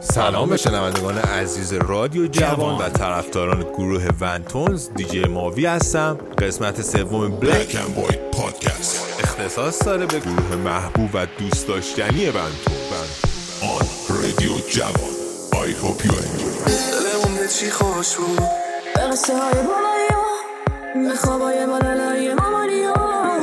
سلام به شنوندگان عزیز رادیو جوان و طرفداران گروه ونتونز. دیجی ماوی هستم. قسمت سوم بلک اند وایت پادکست اختصاص داره به گروه محبوب و دوست داشتنی ونتون آن رادیو جوان. I hope you enjoy. دلمون به چی خوش بود، به قصه های بالایی ها، به خوابای بالالایی مامانی ها.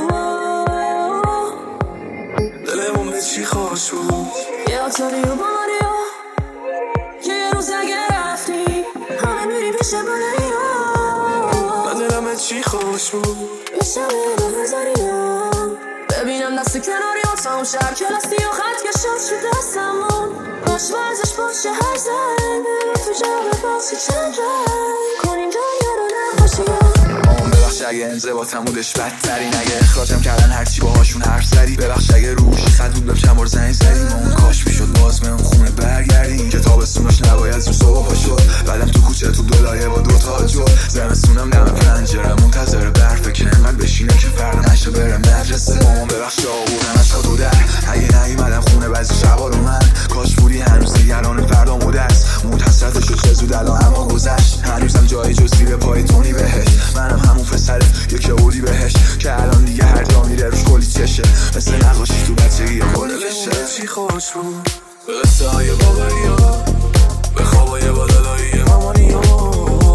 دلمون به چی خوش بود، یه آتاری و بالاری ها، که یه روز اگه رفتی همه میری پیش بالایی ها. من دلم به چی خوش بود، یه شبه دو هزاری ها، ببینم دست کناری ها تا اون شهر کلاستی و خط کشات شد دستمون. باش ورزش باشه هر زنگ تو جواب باسی چند رنگ کنیم دنیا رو نخوشی مامان ببخش اگه انضباطم بودش بدترین، اگه اخراجم کردن هرچی باهاشون حرف زدی، ببخش اگه روش خط بود چند بار زنگ زدی. مامان کاش میشد باز به اون خونه برگردیم که تابستونش نباید زود صبح پا شد. بعدم تو کوچه تو دلایه با دوتا جو، زمستونم دم پنجره منتظر برفه که انقدر بشینه که فردا نشه بره مدرسه. مامان ببخش آوردمش تا دو در، اگه نیومدم خونه بعضی شبا رو من کاش بودی هنوز نگران فردا مدرس. موت حسرتشو چه زود الان اما گذشت، هنوزم جایی جز زیر پای تونی بهش. منم همون پسره یکی آوردی بهش که الان دیگه هر جا میره روش کلی چشه، مثل نقاشی تو بچگی یا کل بشه. چی خوش بود، به قصه های بابایی ها، به خوابای بالالایی مامانی ها.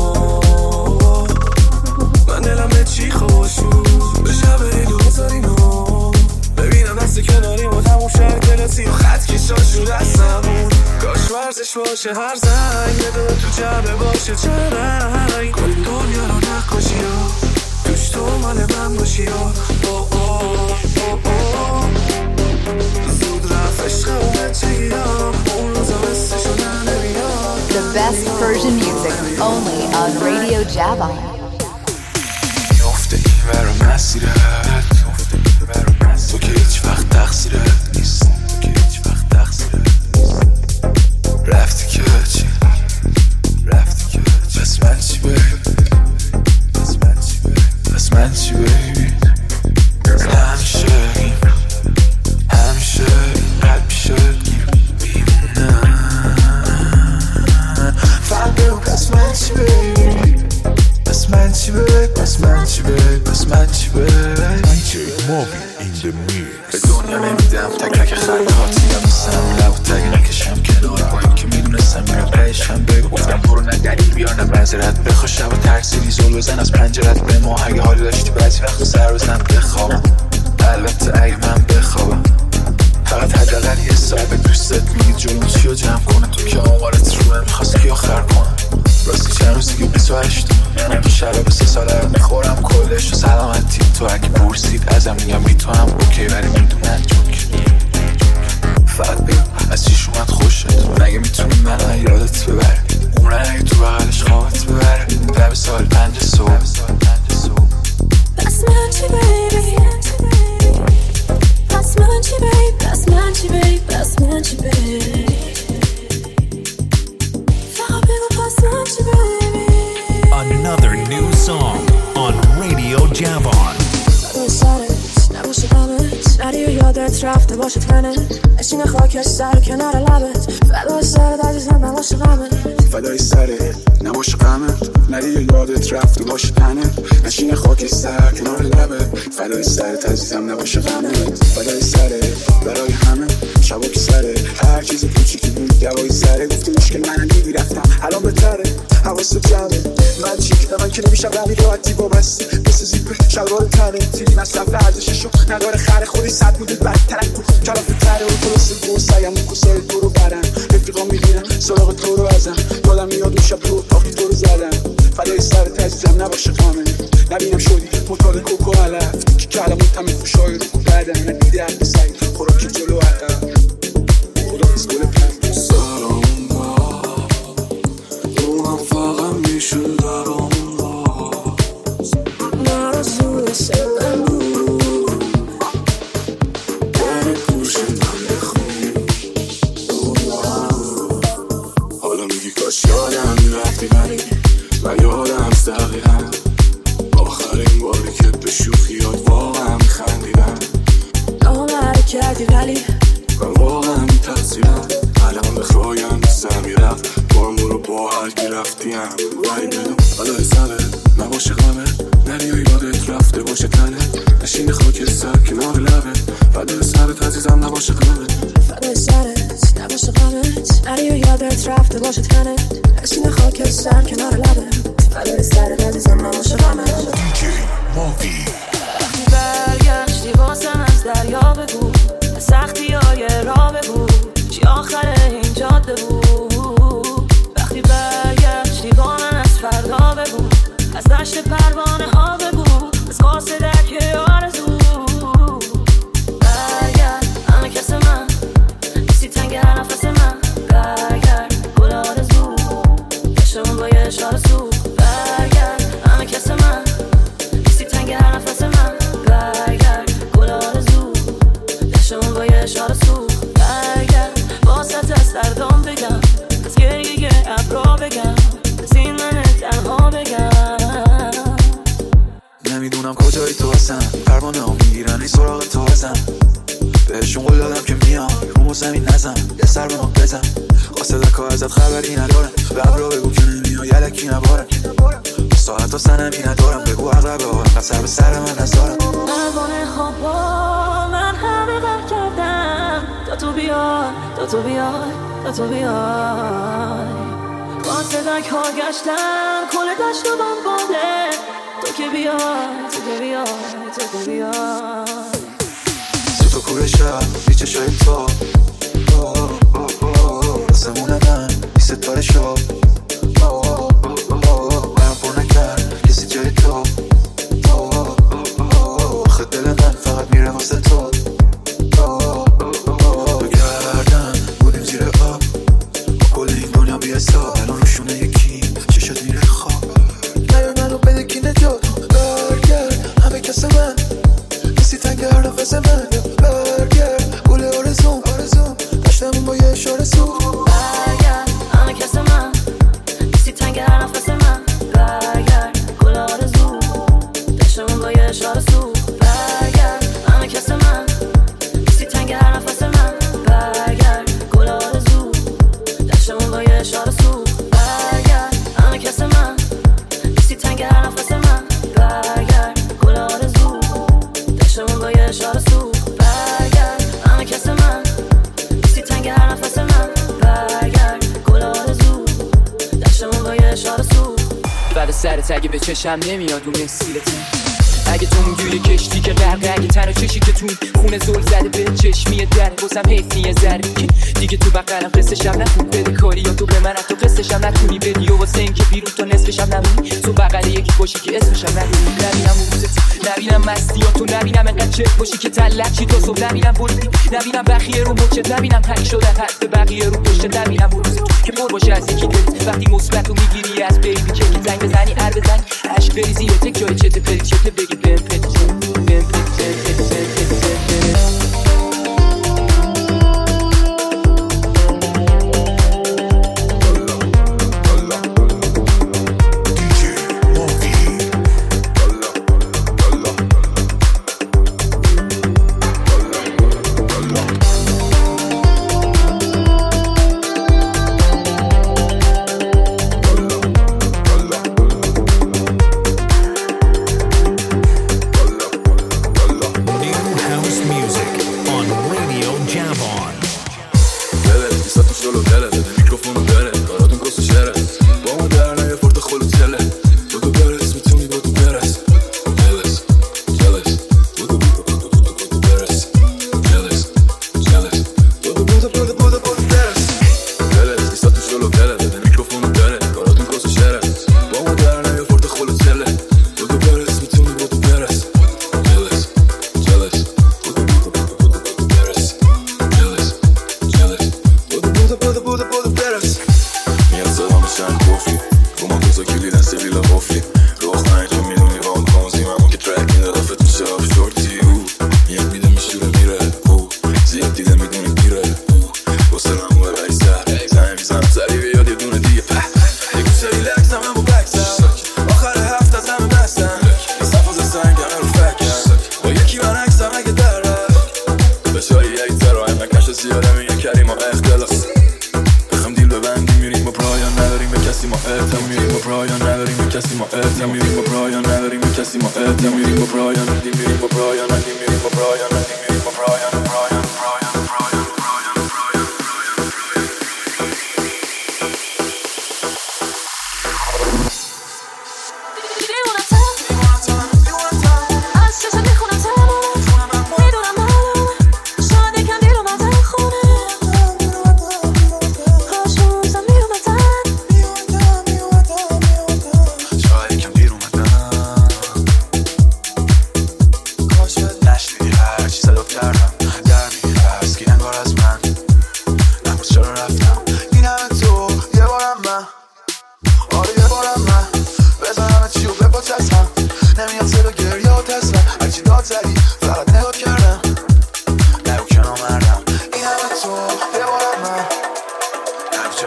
من دلم به چی خوش بود، به شبه دو هزاری ها، ببینم دست کناری ما تموم شهر کلاسی و خط کشات شد دستمون. کاش ورزش باشه هر زنگ یه دو تو جبه باشه چند رنگ کنیم دنیا رو نقاشی ها، توش تو مال من باشی ها. زود رفت عشق و بچگی ها، اون روزا مثلشو نمیاد. The best Persian music only on Radio Javan. میافته این ور مسیرت، تو که هیچ وقت تقصیرت نیست، رفتی که چی، بس من چی بیبی، همیشه این قلب پیشت میمونه. فقط بگو بس من چی بیبی، ماوی این the mix. به دنیا نمیدم تک رک خطاتی نمیستم لب و تک نکشم کنار با این که میدونستم میرم قیشم. بگو گفتم برو نه دلیل بیار نه منظرت بخوا شب و ترسیدی زل بزن از پنجرت به ما. اگه حالی داشتی بعضی وقت سر بزن بخوابم، البته اگه من بخوابم فقط حداقل یه ساعت به دوستت میگی جلوم چی رو جمع کنه. تو که آمارت روه میخواست که آخر کنم، راستی چند روز دیگه 28 منم که شراب 3 ساله رو میخورم کلش و سلامتی. تو اگه پرسید ازم میگم بی تو هم اوکی ولی میدونن جوک. فقط بگو از چیش اومد خوشت، مگه میتونی منو یادت ببره، عمرن اگه تو بغلش خوابت ببره. لب سال 5 صبح بس من چی بیبی، بس من چی بیبی، بس من چی بیبی، بس من چی بیبی، فقط بگو بس من چی بیبی. Another new song on Radio Javan. فدای سرت نباشه غمت، نری و یادت رفته باشه تنت، نشین خاکش سر کنار لبت. فدای سرت عزیزم نباشه غمت، فدای سرت نباشه غمت، نری و یادت رفته باشه تنت، نشین خاکش سر کنار لبت. فدای سرت عزیزم نباشه غمت، فدای سرت برای همه شبا که سرت هر چیز کوچیکی بود دوای سره. گفتی مشکل منم دیدی رفتم الان بهتره، حواست جمعه من چی به من که نمیشم رمی راحتی وابسته مثل زیبه شلوار تنه تیلی مصرف ارزششو نداره خر خودی صد بودید بدترک بود کلافه تره و خلاصه گو سیم و کسای تو رو برم رفیقا میگیرم سراغ تو رو ازم یادم میاد اون شب تو اتاقی تو رو زدم. فدای سرت عزیزم نباشه غمه، نبینم شدی مطال کوکو علف که کلمون تمه خوشای رو کو بدن ندیده حق سعی خوراکی جلو عقب خدا از گل پرد سرامون با روحم فقط میشون درامون باز نرزوه سلم بود در گوش من بخون. حالا میگی کاش یادم میرفتی ولی من یادم دقیقا آخرین باری که به شوخیات واقعا میخندیدم. رفتیم وای بدون حالا سره نباشه غمت نری و یادت رفته باشه تنت نشین خاک سر کنار لبت فدای سرت عزیزم نباشه غمت فدای سرت نباشه غمت نری و یادت رفته باشه تنت نشین خاک سر کنار لبت فدای سرت عزیزم نباشه غمت DJ Movi. برگشتی واسم از دریا بگو سختی های راه بگو چی آخر این جاده بود وقتی برگشتی با من از فردا بگو از دشت پروانه ها بگو از قاصد درک آرزو برگرد همه کس من کسی تنگ هر نفس من برگرد گل آرزو دشتمون با یه اشاره سو برگرد همه کس من کسی تنگ هر نفس من برگرد گل آرزو دشتمون با یه اشاره سو برگرد واسط از سردام بگم از گریه ابرا بگم از این من تنها بگم نمیدونم کجایی تو هستم پروانه ها میگیرن این سراغ تو هستم بهشون قول دادم که میام رومو زمین نزم یه سر به ما بزن قاصدک ها ازت خبری ندارم به ابرا بگو که نمیای یلکی نبارم ساعت ها سنمی ندارم بگو عقربه ها انقدر سر به سر من نزارم پروانه ها با من همه غم کردم تا تو بیای تا تو بیای تا تو بیای قاصدک ها گشتم کل دشت و دنباله تو که بیای تو که بیای تو که بیای تو کوره شب بی چشای تو آسمون من بی ستاره شب برم پر نکرد کسی جای تو آخه دل من فقط میره واسه تو بگردم بودیم زیر آب کل این دنیا بی حساب الان روشونه یکی چشت میره خواب نیای منو بده کی نجات برگرد همه کس من کسی تنگ هر نفس من برگرد گل آرزوم داشتمون با یه اشاره سو برگرد همه کس من کسی تنگ هر نفس من برگرد گل آرزو داشتمون با یه اشاره سو برگرد همه کس من کسی تنگ هر نفس من برگرد گل آرزو داشتمون با یه اشاره سو برگرد همه کس من کسی تنگ هر نفس من برگرد گل آرزو داشتمون با یه اشاره سو برگرد همه کس من کسی تنگ هر نفس من برگرد گل آرزو داشتمون با یه اشاره سو بعد سرت اگه به چشم نمیاد اون مسیرت اگه تو اونجوری کشتی که غرقه اگه تنها چشی که تو خونه زل زده به چشمی در بازم حیف نیه ذره که دیگه تو بقلم قصه‌شم نکن بده کاری یا تو به من تو قصه‌شم نکنی بدی و واسه این که بیرون تا نصفشم نمونی تو بقل یکی باشی که اسمشم ندونی نبینم روزت نبینم مستیاتو نبینم انقدر چک باشی که تلق چی تو صبح نبینم بریدی نبینم بخیه رو مچت نبینم تنگ شدن حرف بقیه رو پشت نبینم روزت که پر باشه از یکی دلت وقتی مثبتو میگیری از بیبی که زنگ بزنی هر بزنی عشق بریزی یا تک جای چت پری چت بگی بهم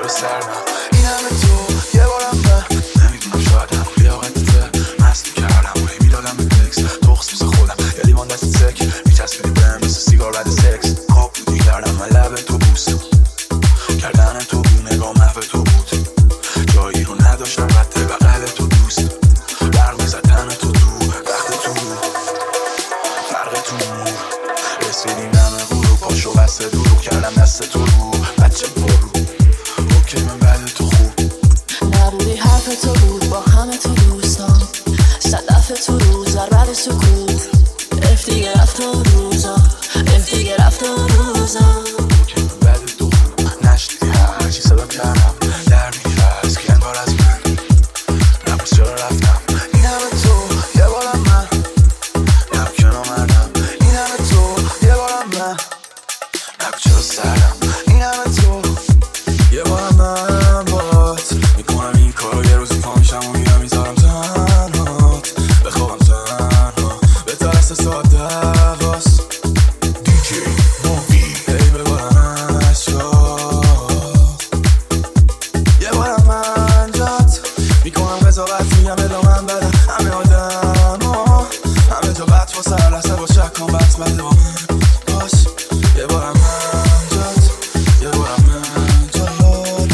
سردم این همه تو یه بارم من نمیدونم شایدم لیاقتته مست کردم و میدادم به تکس تخص میزه خودم یه لیوان دست سک میچسبیدی بهم مثل سیگار بعد سکس خواب بودی کردم من لب تو بوست کردن تو بود نگاه محو تو بود جایی رو نداشتم رد بغل تو دوست برق میزدن تو وقت تو فرق تو نور رسیدیم همه غروب پاشو بسته دروغ کردم دست تو رو بچه برو اوکی من بعد تو خوب نبودی حرف تو بود با همه تو دوستان صدف تو روز بعد سکوت اف دیگه رفت و روزا اف دیگه رفت و روزا اوکی من بعد تو خوب نشدیدی هرچی صدا کردم در میگیره از که انگار از من نبود چرا رفتم این همه تو یه بارم من نبود که نامردم این همه تو یه بارم من نبود چرا سردم این همه تو یه بارم من بات میکنم این کارو یه روزی پا میشم و میرم میذارم تنهات بخوابم تنها به ترس ساعت دواست DJ Movi. ای ببارم اشکات یه بارم من جات میکنم قضاوت میگم الا من بدم همه آدم ها همه جا بد و سر لحظه با شک کن بد بده با من باش یه بارم من جات یه بارم من جات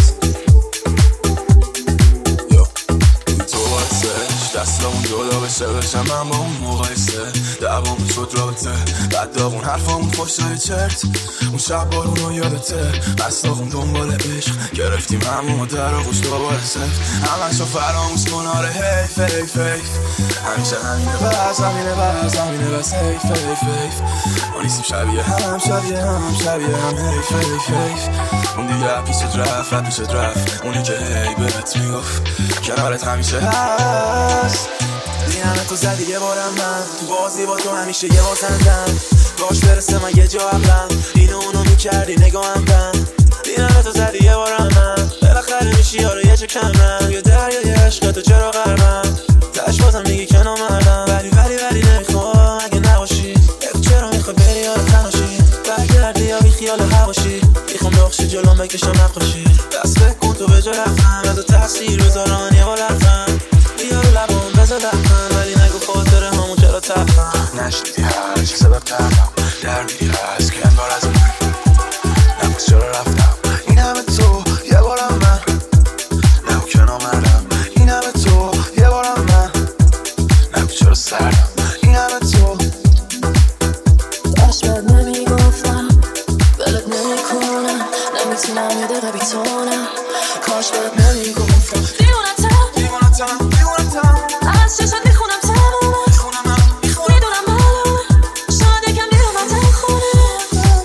یو این تو باعثش دستامون جدا بشه من با اون مقایسه دوامون شد رابطه بعد داغون حرفامون خوشای چرت اون شب بارون رو یادته بستاغون دنبال عشق گرفتیم همون در و خوش دوباره سفت همشو فراموز کن آره حیف حیف حیف همیشه همینه بس همینه بس همینه بس حیف حیف حیف ما نیستیم شبیه هم شبیه هم شبیه هم حیف حیف حیف اون دیگه پیشت رفت رد میشت رفت اونی که هی بهت میگفت کنارت همیشه هست این همه تو زدی یه بارم من تو بازی با تو همیشه یه بازندم باش برسه من یه جا عقلم اینو اونو میکردی نگاهم بند این همه تو زدی یه بارم من بالاخره میشی یاره یه چه کمرم یه دریای عشق تو چرا غربم تش بازم میگی که نامردم ولی نمیخوام اگه نباشی چرا میخوای بری یاره تناشی برگردی یا بی خیال هواشی میخوام بخشی جلوم بکشم نقاشی دست بکن تو به جا رفتم از تاثیر بذاران یه بار رفتم بیا رو لبام بذار دفتم ولی نگو خاطره همون چرا تفتم نشنیدی هرچی سبب کردم در میگیره از که انگار از من نبود چرا رفتم این همه تو یه بارم من نبود که نامردم این همه تو یه بارم من نبود چرا سردم این همه تو داشت بد نمیگفتم ولت نمیکنم نمیتونم یه دقیقه بیتونم کاش بد نمیگفتم دیوانتم از چشت میخونم تمومه میدونم معلومه شاید یکم دیر اومدن خونه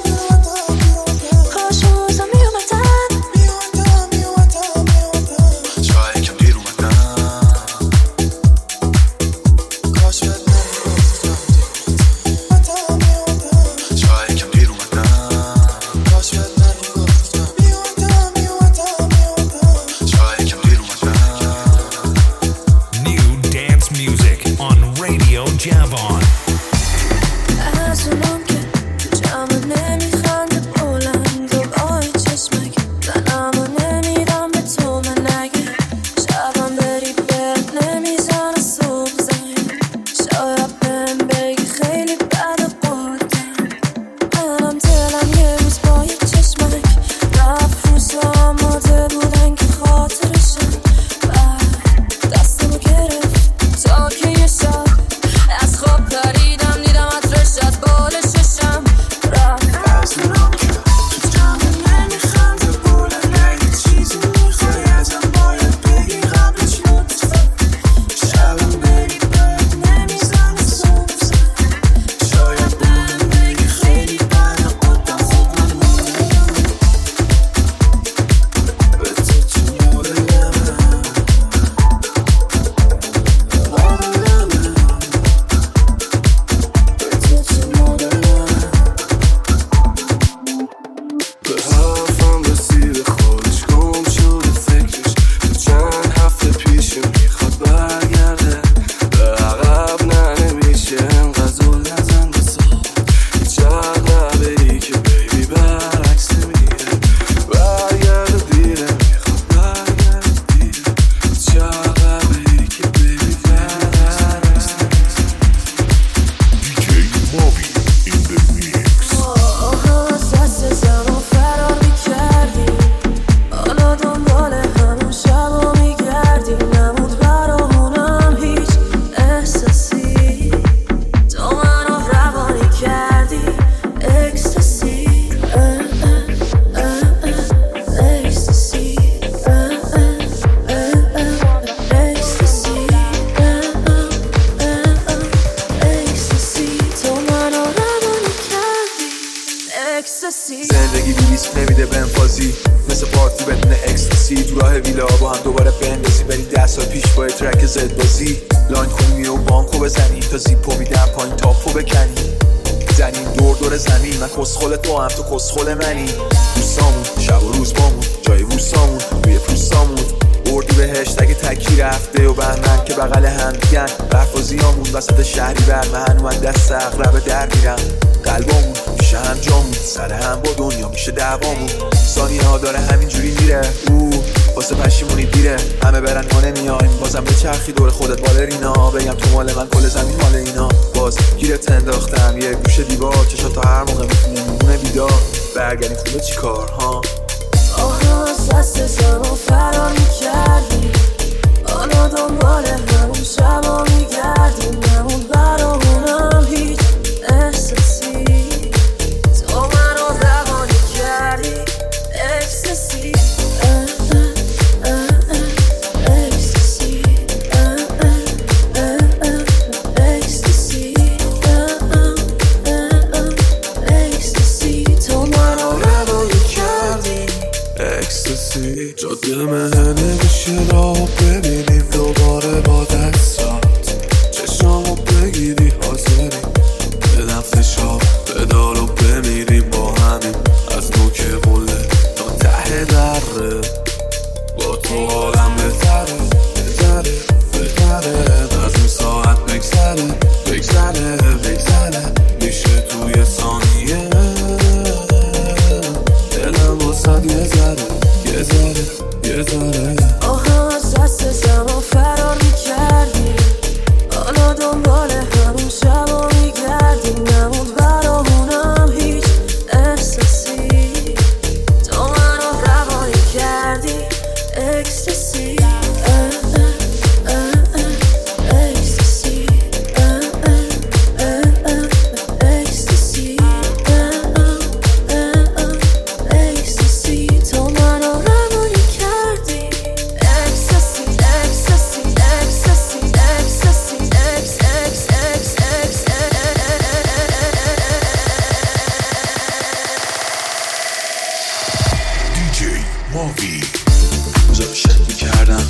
کاش روزا میومدن شاید یکم دیر اومدن کاش بد نمیگفتم شاید یکم دیر اومدن کاش بد نمیگفتم شاید یکم دیر اومدن New dance music. تو بدون اکستاسی تو راه ویلا با هم دوباره بندازی بری 10 سال پیش با ترک زد بازی لاین کنی و بانکو بزنی تا زیپو میدم پایین تاپو بکنی زنیم دور دور زمین من کسخل تو هم تو کسخل منی دوستامون شب و روز بامون جای بوسامون روی پوستامون اردی بهشت اگه تکی رفته و بهمن که بغل هم دیگن برفازیامون وسط شهری برمهن و من دست اقرب در میرم قلبامون میشه هم جامون سر هم با دنیا میشه دعوامون ثانیه ها داره همینجوری میره واسه پشیمونی دیره همه برن ما نمیایم بازم به چرخی دور خودت بالرینا بگم تو مال من کل زمین مال اینا باز گیرت انداختم یه گوشه دیوار چشات تا هر موقع میتونه میمونه بیدار برگردیم خونه چی کار ها آها دست زمان فرار میکردی حالا دنبال همون شبا میگردیم همون برامونم هیچ احساسی تو منو روانی کردی اکستاسی اکستاسی اکستاسی اکستاسی تو منو روانی کردی اکستاسی جاده مهنه میشه راه ببینیم دوباره با دستات چشامو بگیری حاضری بدم فشار بدارو بمیریم با همین از نوک قله تا ته دره با تو حالم بهتره از این ساعت بگذره میشه توی ثانیه دلم واسد یه ذره آها از دست زمان فرار میکردی حالا دنبال همون شبا میگردیم نمون برامونم هیچ احساسی تو منو روانی کردی اکستاسی اکستاسی اکستاسی اکستاسی تو منو روانی کردی اکستاسی اکستاسی اکستاسی DJ ماوی بزرگ شک میکردم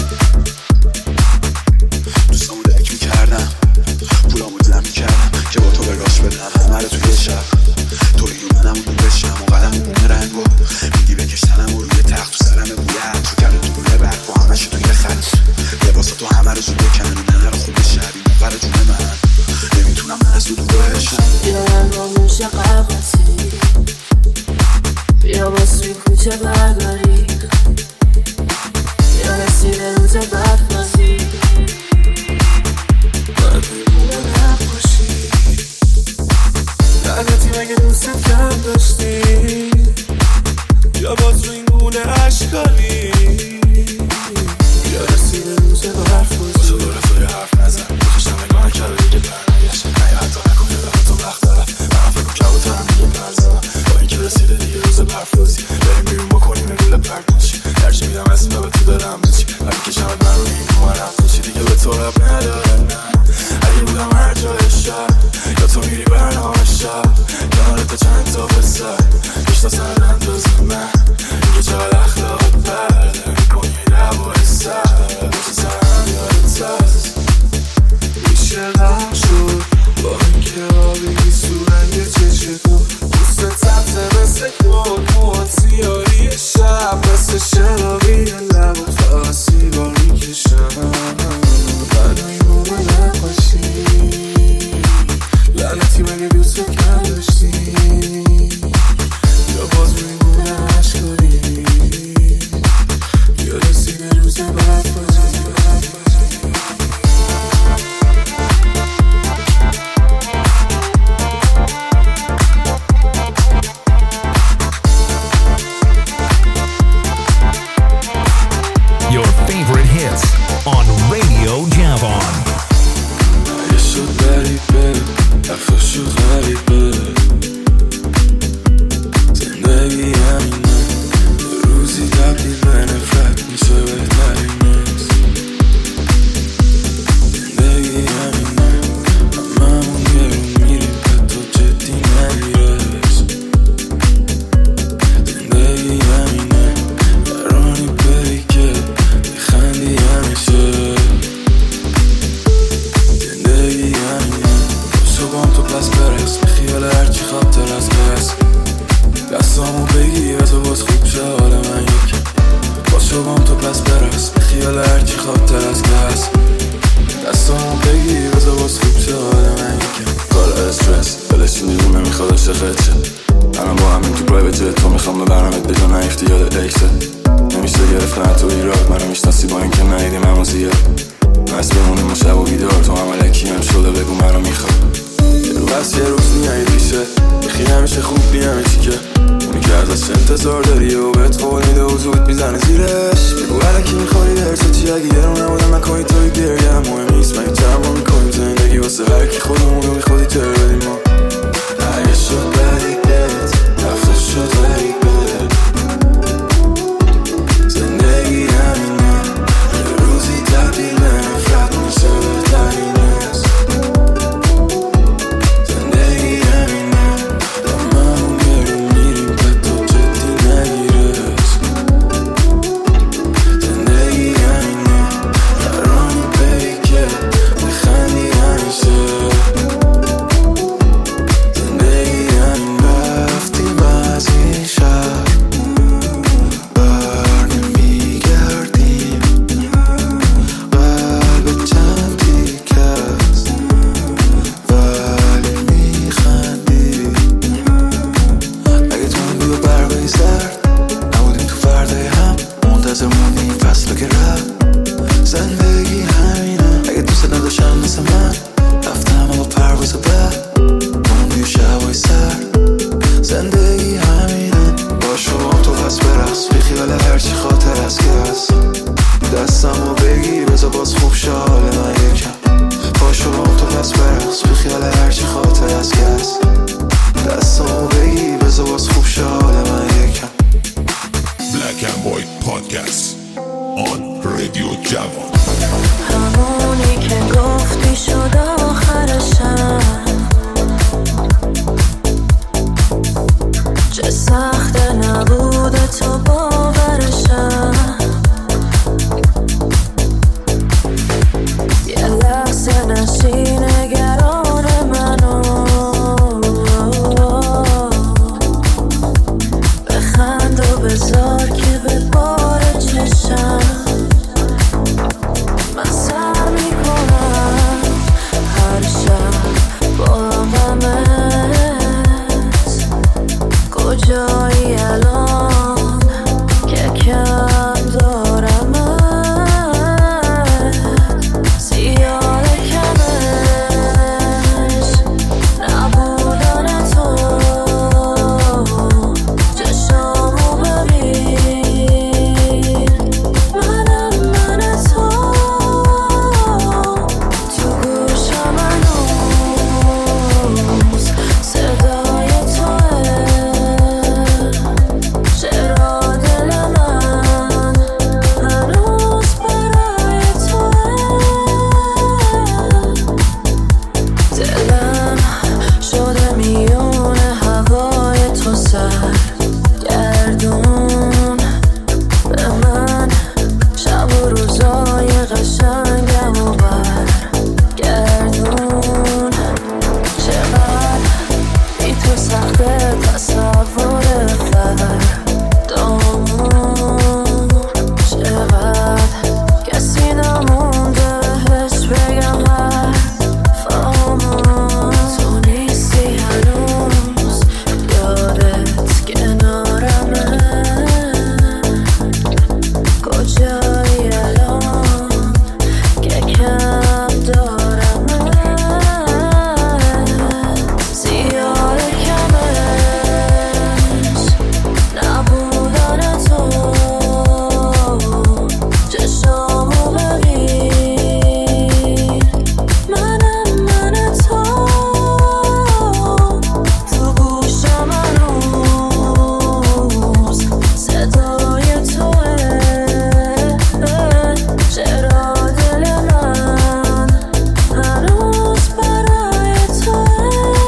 دوستامو درک میکردم پولامو دلم میکردم که با تو به راش بدم همه رو توی شب توی و منم رو بشم و قدم و بونه رنگ و میگی بکشتنم و روی تخت تو سرم بوید تو کرده تو بونه برگ و همه شو توی خط لباسا تو همه رو زود بکن نه رو خوب شبی مقر جون من نمیتونم من از دو بهشم بیارم با موش قبطی بیا با سوی کوچه برگاری بیا رسید روز بدبازی باید میمونه نباشی لعنتی مگه دوستت کم داشتی یا باز رو این گونه اشکالی یا رسید روز برفازی بازا دو رفای حرف نزن بکشتم نگاه کرده دیگه برنگشت نه حتی نکنه به حتی وقت دارم من فکر کبوترم دیگه نزدم با اینکه رسیده دیگه روز برفازی بریم بیرون بکنیم گل پرتنشی هرچی میدم از این به تو دارم بچی ولی کشمت من رو این کمارم بچی دیگه به تو رب نداره نه اگه بودم هر جای شب یا تو میری برنامه شب کنارت چند تا پسر بیشتا سر اندازه من اینکه چقدر اخلاقت برده فکره نمیشه گرفت نه تو ایراد منو میشناسی با اینکه ندیدیم همو زیاد مست بمونیم و شب و بیدار تو هم علکی هم شده بگو منو میخواد یه رو بس یه روز میایی ریشه بخی همیشه خوب بیهمیشی که اونی که ازش انتظار داری و بهت قول میده و زود میزنه زیرش بگو علکی میخوری درسه چی اگه یه رو نبودم نکنی توی گریه هم مهم نیست من چند ما میکنیم زندگی واسه هرکی خودمونو میخوادی تر بدیم ما اگه شد بدی بهت رفته شد ولی بده زندگی همینه یه روزی تبدیل به نفرت میشه بهترین است زندگی همینه داممون بریم میریم که تو جدی نگیرش زندگی همینه درانی بری که بخندی همیشه زندگی همینه رفتیم از این شهر بر نمیگردیم قلب چند تیکه است ولی میخندیم اگه تو من بیا برقی زرد نبودیم تو فردای هم منتظر موندیم فصل که رفت زندگی همینه اگه دوست نداشتم مثل من رفتم با پرواز بعد موندی و شبای سرد زندگی همینه با شما تو پس برقص بی خیال هرچی خاطر از که هست دستمو بگی بذار باز خوب شه حال من یکم با شما تو پس برقص بی خیال هرچی خاطر از که هست دستمو بگی بذار باز خوب شه حال من یکم Black and White Podcast on Radio جوان همونی که گفتی شد آخرشم چه سخته نبوده تو باورشم یه لحظه نشی نگران منو بخند و بذار که به بار چشم من سر میکنم هر شب با غمت کجایی الان که کم دارمت زیاد کمش نبودن تو چشامو ببین منم من تو تو گوشم هنوز صدای توه چرا دل من هنوز برای توه دلم شده میون هوای تو سرگردون به من شب و روزای قشنگم و برگردون چقدر بی تو سخته تصور فردامون چقدر کسی نمونده بهش بگم حرفامون تو نیستی هنوز یادت کنارمه کجایی الان که کم دارمت زیاد کمش نبودن تو چشامو ببین منم من تو تو گوشم هنوز صدای توه چرا دل من هنوز برای توه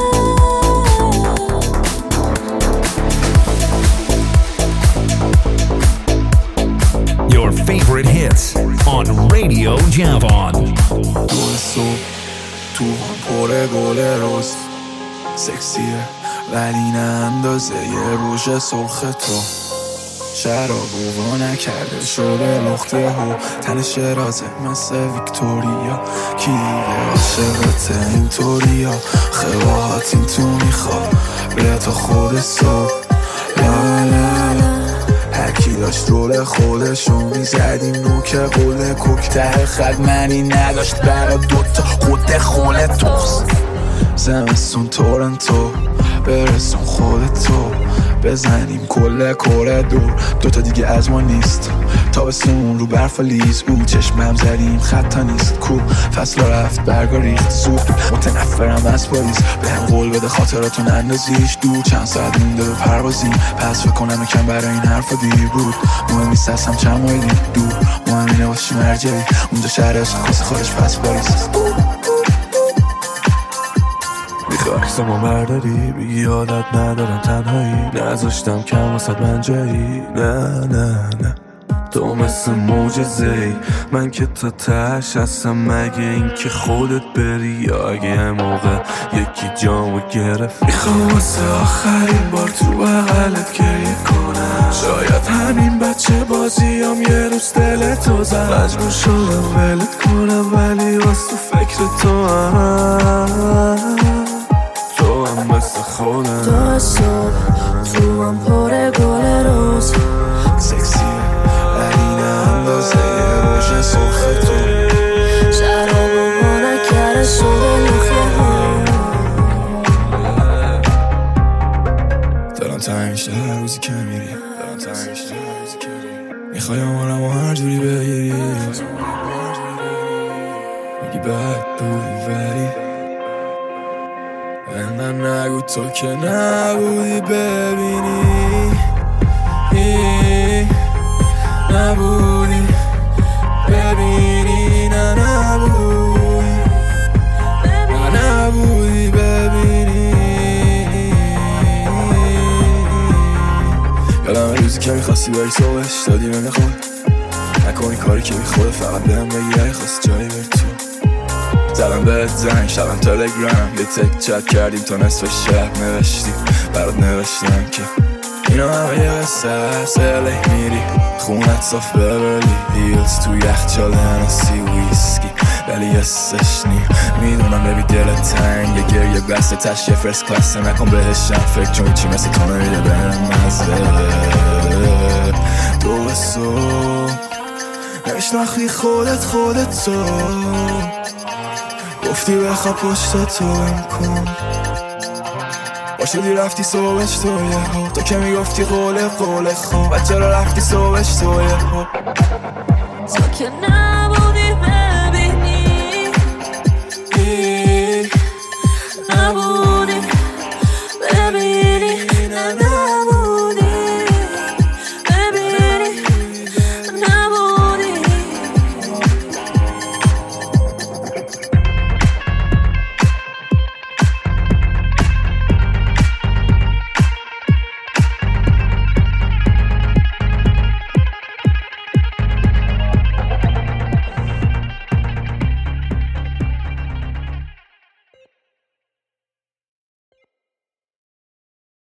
Your favorite hits on Radio جوان دو صبح تو هم پر گل روز سکسیه ولی نه اندازه یه روژ سرخ تو شرابو نکرده شده لخته ها تن شرازه مثل ویکتوریا کی دیگه عاشقته اینطوریا خواهات این تو میخواد بیا تا خود صبح لا لا لا هرکی داشت رول خودشو میزدیم نوک قول کوکتر خد منی نداشت برا دوتا خود خونه توست زمستون تورنتو برسون خودتو بزنیم کل کره دور دوتا دیگه از ما نیست تابستون رو برف و لیز او چشمم زدیم خطا نیست کو فصل رفت برگا ریخت زود متنفرم از پاریس به هم قول بده خاطراتون اندازیش دور چند ساعت مونده به پروازیم پس فکر کنم یکم برای این حرفا دیر بود مهم نیست از هم چند مایلی دور مهم اینه واسه چی مرجعی اونجا شهر عشق خواست خودش پس پاریس عکسمو برداری بگی عادت ندارم تنهایی نذاشتم کم واسد من جایی نه تو مثل معجزه‌ای من که تا تهش هستم مگه این که خودت بری یا اگه موقع یکی جامو گرفت میخوام واسه آخرین بار تو بغلت گریه کنم شاید همین بچه بازیام یه روز دلتو زد مجبور شدم ولت کنم ولی واسه فکر تو هم مثل خودم تو صبح تو هم پر گل روز سکسیه ولی نه اندازه روژ سرخ تو شراب و بانکر شده نخه ها دارم تنگ شده هر روزی که میری میخوای آمارم و هر جوری بگیری میگی بد بودی ولی من نگو تو که نبودی ببینی نبودی ببینی نبودی ببینی یادم روزی که میخواستی بری صبحش دادی من خود نکنی کاری که بی خود فقط بهم بگی اگه خواستی جایی بری تو زدم بهت زنگ شبم تلگرام یه تک چت کردیم تا نصف شب نوشتی برات نوشتم که اینا همه یه قصه هست الی میری خونت صاف ببرلی هیلز تو یخچال هنسی ویسکی ولی یه سشنی میدونم ببی دلت تنگ یه گریه بسته تش یه فرست کلاسه نکن بهشم فکر چون چی مثل تو نمیده برم مزه دو صبح نشناخی خودت تو گفتی بخواب پشت تو هم کن باشدی رفتی صبحش تو یه ها تو که میگفتی قول خواب بچه را رفتی صبحش تو یه ها تو که نه